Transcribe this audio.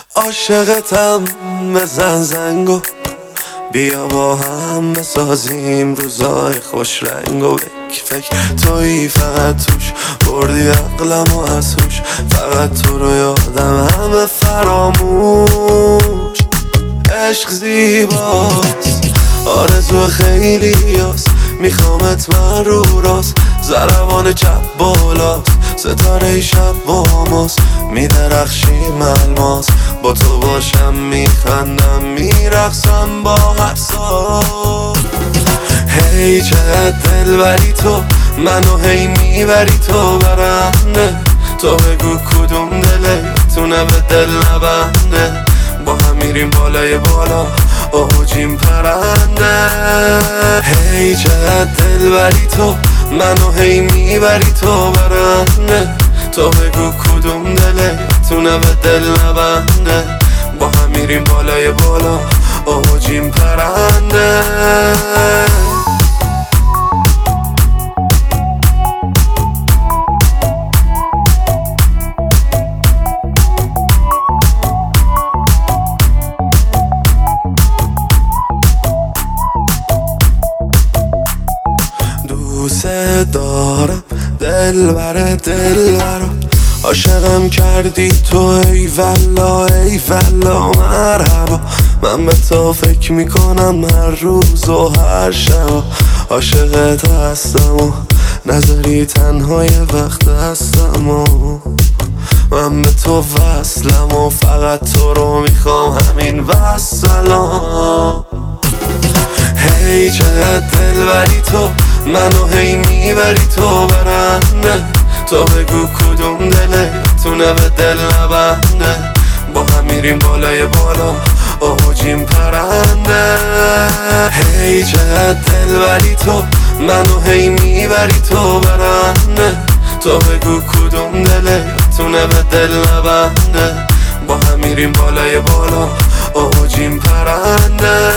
عاشقتم بزن زنگو بیا با هم بسازیم روزای خوش رنگ و بک فکر تویی فقط توش بردی عقلم و از هوش فقط تو رو یادم همه فراموش عشق زیباست آرزو خیلی هست میخوامت من رو راست ضربان چپ بالاست ستاره شب با ماست میدرخشیم الماس با تو باشم میخندم میرقصم با هر ساز هی چقدر دل بری تو منو هی میبری تو برنده تو بگو کدوم دله تونه به دل نبنده با هم میریم بالای بالا اوجیم پرنده هی چقدر دل بری تو منو هی میبری تو برنده تو بگو کدوم دله تونه به دل نبنده با هم میریم بالای بالا اوجیم پرنده دوست دارم دل بره دل برم عاشقم کردی تو ای والا ای والا مرحبا من به تو فکر میکنم هر روز و هر شب عاشقت هستم و نذاری تنها یه وقت هستم و من به تو وصلم و فقط تو رو میخوام همین وصلم هی چقدر دل بری تو منو هی میبری تو برنده تو بگو کدوم دله تونه به دل نبنده با هم میریم بالای بالا اوجیم پرنده هی چقدر دل بری تو منو هی میبری تو برنده تو بگو کدوم دله تونه به دل نبنده با هم میریم بالای بالا اوجیم پرنده